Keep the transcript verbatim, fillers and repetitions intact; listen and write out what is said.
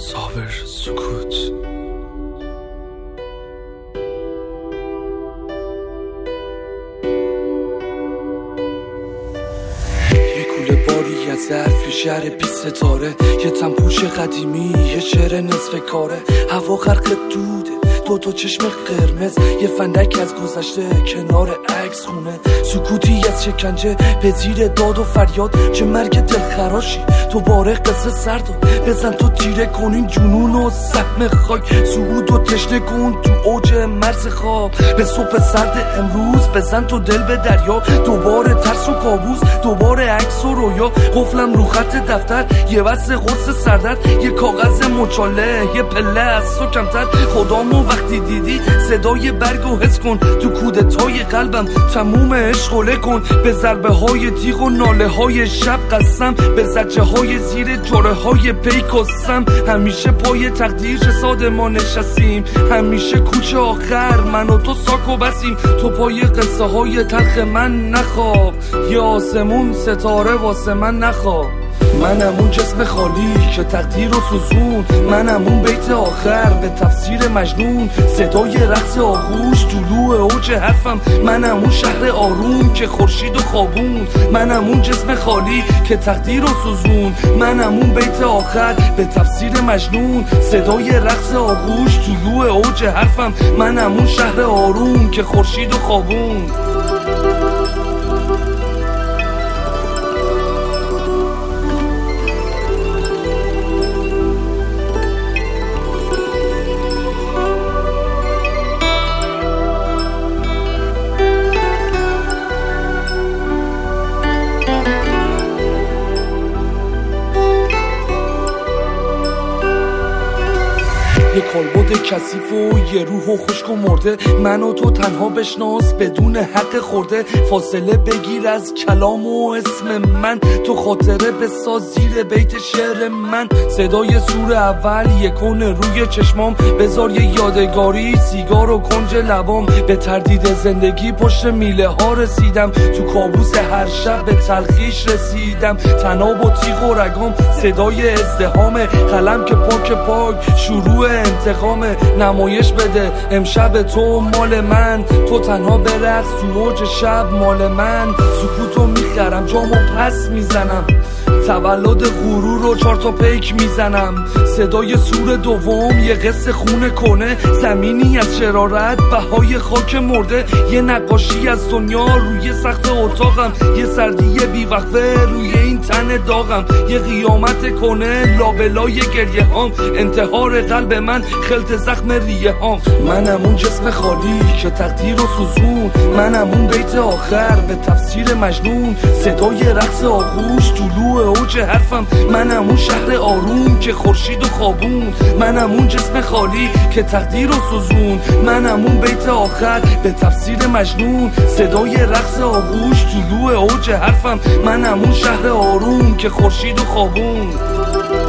صابر سکوت. یه کوله باری از ظرف، یه شهر بی ستاره، یه تنپوش قدیمی، یه شعر نصف کاره، هوا غرق دوده، دو تا چشم قرمز، یه فندک از گذشته کنار عکس خونه، سکوتی از شکنجه به زیر داد و فریاد. چه مرگ دلخراشی دوباره قصه سردو بزن تو تیره کنین جنون و سهم خاک، صعود و تشنه کن تو اوج مرز خواب. به صبح سرد امروز بزن تو دل به دریا، دوباره ترس و کابوس، دوباره عکس و رویا. قفلم رو خط دفتر، یه وصل قرص سردرد، یه کاغذ مچاله، یه پله از تو کمتر. خدامو وقتی دیدی صدای برگ و حس کن، تو کودتای قلبم تموم عشق کن. به ضربه های تیغ و ناله های شب قسم، به زجه های زیر جوره های پیک و سم. همیشه پای تقدیر جساد ما نشستیم، همیشه کوچه آخر من و تو ساک و بسیم. تو پای قصه های تلخ من نخواب، یا آسمون ستاره واسه من نخواب. منم اون جسم خالی که تقدیر و سوزون، منم اون بیت آخر به تفسیر مجنون، صدای رقص آغوش طلوع اوج حرفم. منم اون شهر آروم که خورشید و خوابون، منم اون جسم خالی که تقدیر و سوزون، منم اون بیت آخر به تفسیر مجنون، صدای رقص آغوش طلوع اوج حرفم. منم اون شهر آروم که خورشید و خوابون. یه کالبد کثیف و یه روح و خشک و مرده، من و تو تنها بشناس بدون حق خورده. فاصله بگیر از کلام و اسم من، تو خاطره بساز زیر بیت شعر من. صدای سور اول یکون روی چشمام، بذار یه یادگاری سیگار و کنج لبام. به تردید زندگی پشت میله ها رسیدم، تو کابوس هر شب به تلخیش رسیدم. تناب و تیغ و رگام، صدای ازدهام قلم که پاک پاک شروع انتقام. نمایش بده امشب تو مال من، تو تنها برقص تو اوج شب مال من. سکوتو میخرم جامو پس میزنم، تولد غرور رو چار تا پیک میزنم. صدای سور دوم یه قصه خونه کنه، زمینی از شرارت بهای خاک مرده. یه نقاشی از دنیا روی سقف اتاقم، یه سردی بیوقفه روی این تن داغم. یه قیامت کنه لابلای گریه هام، انتحار قلب من خلط زخم ریه هام. منم اون جسم خالی که تقدیر و سوزون، منم اون بیت آخر به تفسیر مجنون، صدای رقص آغوش طلوع اوج حرفم. منم اون شهر آروم که خورشید و خوابون، منم اون جسم خالی که تقدیر و سوزون، منم اون بیت آخر به تفسیر مجنون، صدای رقص آغوش طلوع اوج حرفم. منم اون شهر آروم که خورشید و خوابون.